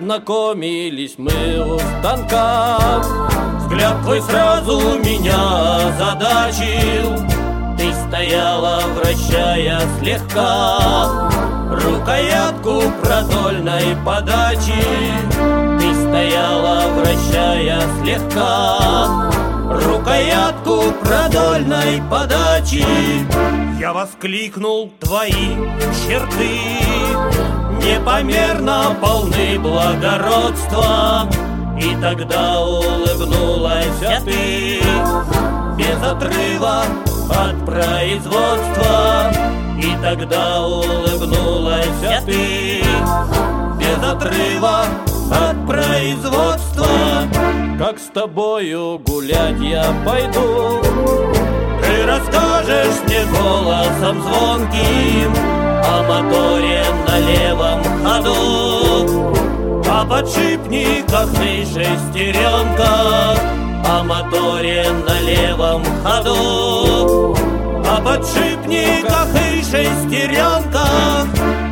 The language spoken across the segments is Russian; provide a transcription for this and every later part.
Познакомились мы у станка. Взгляд твой сразу меня задачил. Ты стояла, вращая слегка рукоятку продольной подачи. Ты стояла, вращая слегка рукоятку продольной подачи. Я воскликнул: твои черты непомерно полны благородства. И тогда улыбнулась ты без отрыва от производства. И тогда улыбнулась ты без отрыва от производства. Как с тобою гулять я пойду, ты расскажешь мне голосом звонким о моторе на левом ходу, о подшипниках и шестеренках, о моторе на левом ходу, о подшипниках и шестеренках.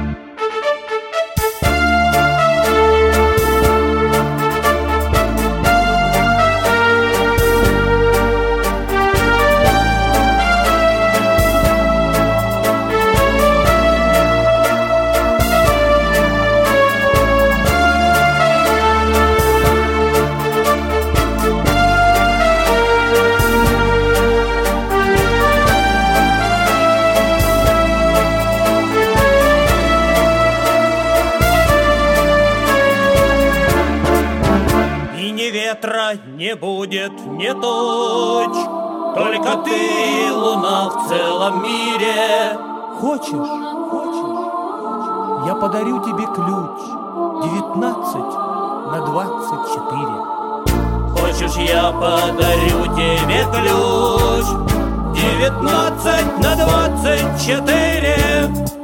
Ветра не будет, не тучь, только ты и луна в целом мире. Хочешь, я подарю тебе ключ 19 на 24. Хочешь, я подарю тебе ключ 19 на 24.